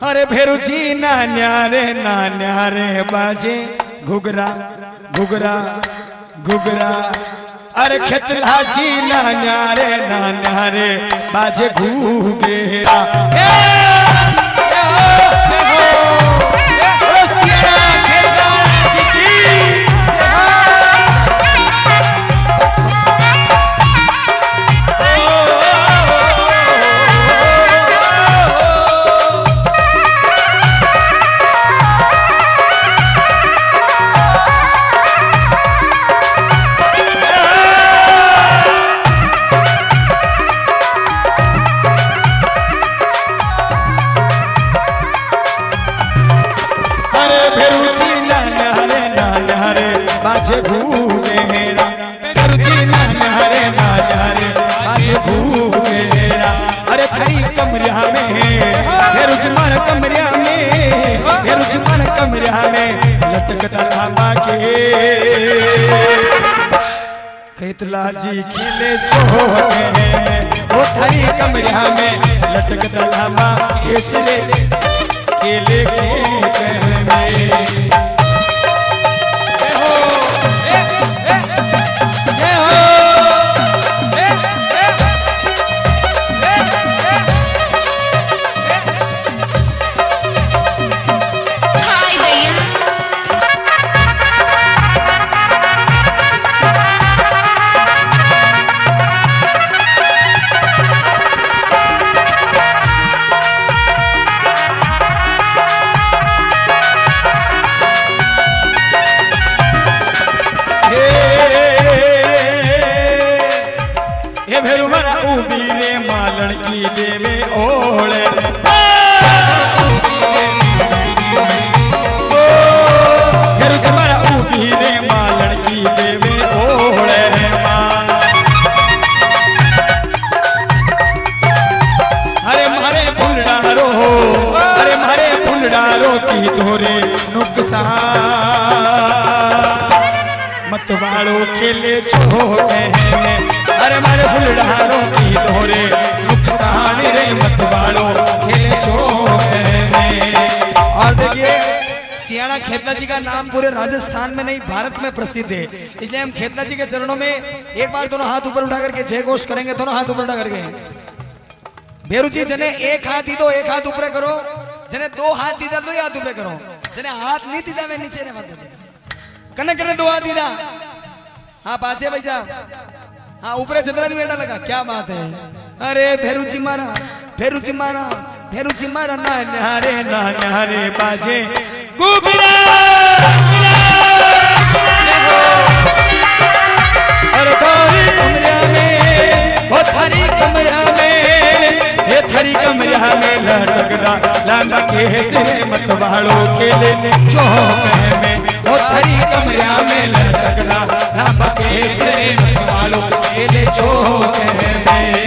अरे भेरुजी ना न्यारे बाजे घुगरा घुगरा घुगरा। अरे खेतला जी ना न्यारे बाजे घुगेरा। बाजे घूमेरा भेरुजी ना न्यारे बाजे घूमेरा। अरे थारी कमरिया में भेरुज मन कमरिया में भेरुज मन कमरिया में लटकता लामा के कैतला जी खिले चोके वो थारी कमरिया में लटकता लामा केसरे केले के में। भेरुमरा उबीरे मालन की देवे ओले भेरुमरा उबीरे मालन की देवे ओले। अरे मारे फुलडारो अरे मारे फुलडारो की तोरे नुकसान मतवाड़ो खेले छोटे हैं। अरे मारे फुलडारो की तोरे नुकसान रे मतवाड़ो खेले छोटे हैं। और देखिए सियाणा खेतला जी का नाम पूरे राजस्थान में नहीं भारत में प्रसिद्ध है, इसलिए हम खेतला जी के चरणों में एक बार दोनों हाथ ऊपर उठा करके जय घोष करेंगे। दोनों हाथ ऊपर उठा करके भेरू जी जने एक हाथ दी दो एक हाथ ऊपर करो, जने दो हाथ दीदा दो हाथ ऊपर करो, जने हाथ नहीं दीदा वे नीचे ने मत कने कने दो हाथ दीदा। हाँ पाछे भाई साहब हाँ ऊपर चंद्रा जी बेटा लगा क्या बात है। अरे भेरुजी मारा भेरुजी मारा भेरुजी मारा ना न्यारे बाजे घुगरा। अरे थारी कमरिया में ओ थारी कमरिया में ये थारी कमरिया में लटकदा लांगा के सिरे मतवाड़ो के ले चौक में ओ थारी कमरिया में लटकदा लांगा के सिरे मतवाड़ो के ले चौक में।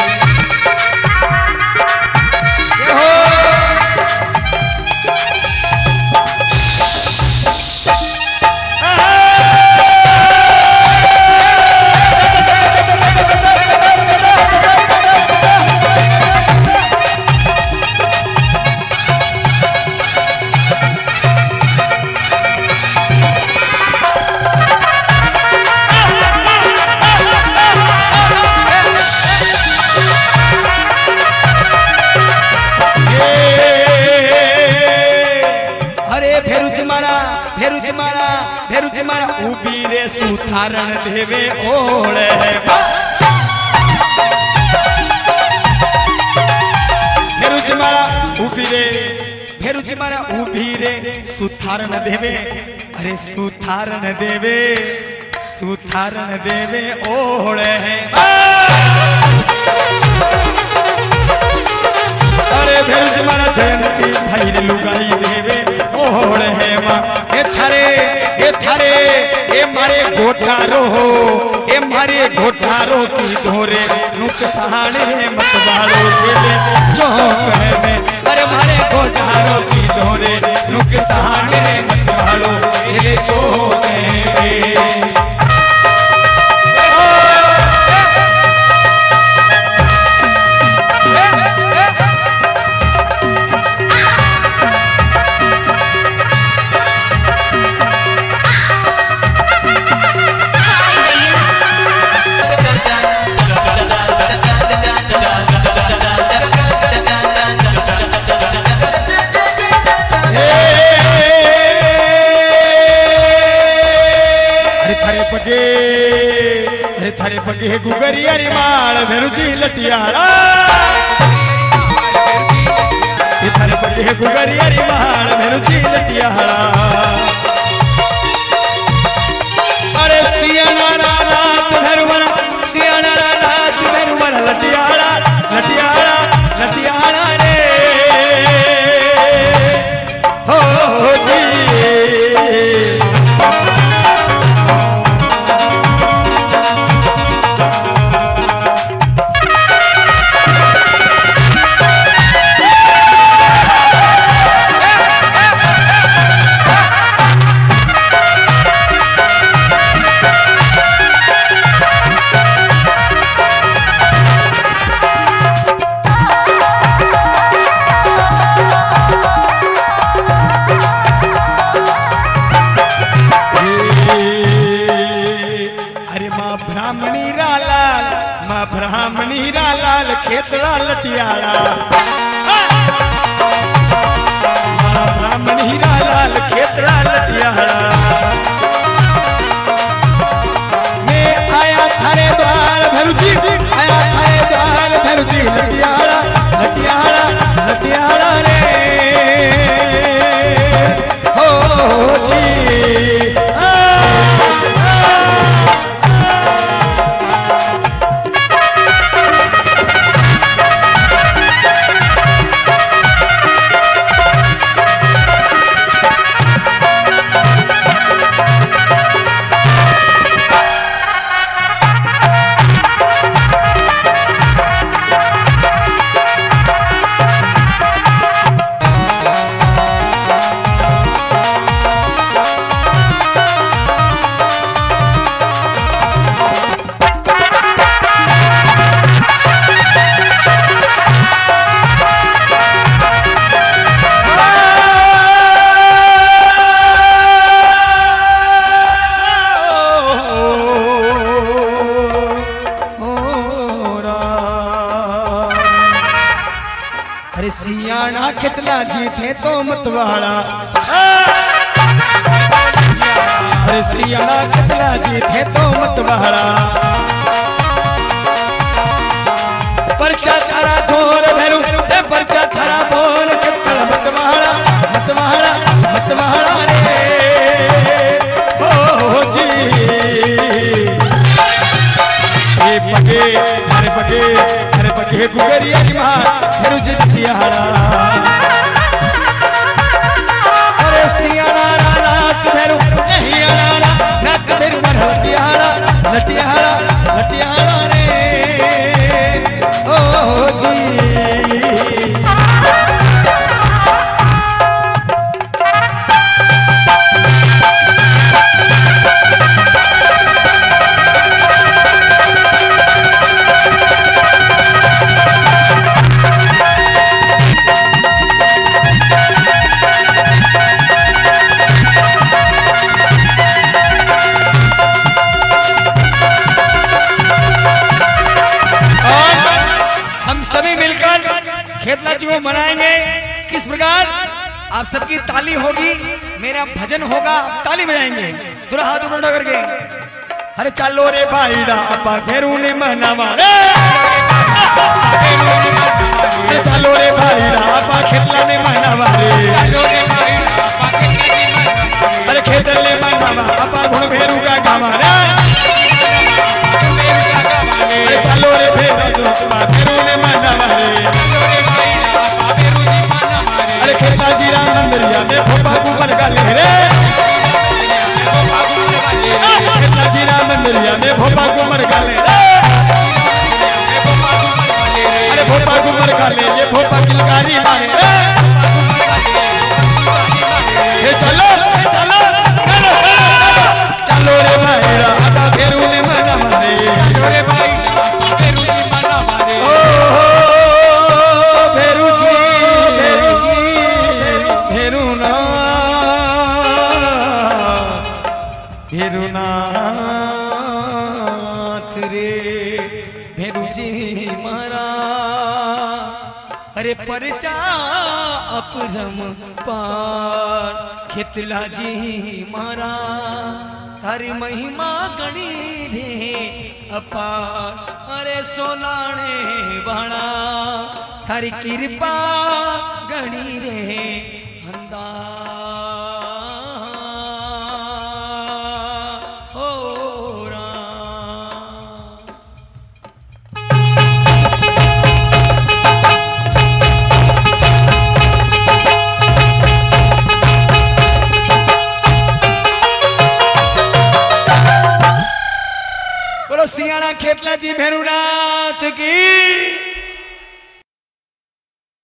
भेरुज मारा उबीरे सुथारण देवे ओले भेरुज मारा उबीरे भेरुज मारा उबीरे सुथारण देवे। अरे सुथारण देवे ओले। अरे भेरुज मारा जयंती भैर लुगाई देवे ओले है माँ ए थारे ए मारे घोटारो हो ए मारे घोटारो की धोरे नुकसान रे मतवाड़ो के ले चौक में। अरे मारे घोटारो की धोरे नुकसान रे मतवाड़ो के ले चौक में। थारे पगे गुगरिया री माल भेरुजी लटियाड़ा थारे पगे गुगरिया री माल भेरुजी लटियाड़ा अरे सियाना रात भेरुमन सियाना रात भेरुमन लटियाड़ा लटियाड़ा लटियाड़ा रे हो जी ब्राह्मणी लाल खेतड़ा लटियाड़ा ब्राह्मणी लाल खेतड़ा लटियाड़ा मैं आया थारे द्वार भरुजी आया थारे द्वार भरुजी लटियाड़ा लटियाड़ा लटियाड़ा रे हो जी सियाना कितना जीते तो मतवाड़ा अरे सियाना कितना जीते तो मतवाड़ा परचा थारा छोर भैरू परचा थारा बोल कितना मतवाड़ा मतवाड़ा मतवाड़ा रे हो जी ये पगे हरे पगे हरे पगे गुगरिया की मां भेरुजी लटियाड़ा अरे सियाना रात भेरु सियाना रात भेरु मन लटियाड़ा लटियाड़ा लटियाड़ा रे ओ जी खेतला जी वो मनाएंगे किस प्रकार आप सबकी ताली होगी मेरा भजन होगा ताली बजाएंगे थोड़ा हाथ ऊपर करके अरे चलो रे भाईड़ा अपा फेरू ने मनावा अरे चलो रे भाईड़ा अपा खेतला ने मनावा रे अरे खेतल ने मनावा अपा घुण फेरू का गावा रे अरे चलो रे अपा फेरू ने मनावा रे अरे खेता जी राम मंदिरिया में भोपा कुमर गाले रे खेता जी राम मंदिरिया में भोपा कुमर गाले अरे भोपा कुमर गाले ये भोपा किलकारी मारे ये चलो चलो चलो चलो रे भाईरा आता फेरू ने मना मारे चलो रे भाई फेरू ने मना मारे ओ फेरूजी भेरुनाथ रे भेरुजी मारा अरे परचा अपरम पार खेतला जी मारा तारी महिमा गणी रे अपार अरे सोनाणे वाणा थारी कृपा गणी रे हंदा सियाणा खेतला जी भैरुनाथ की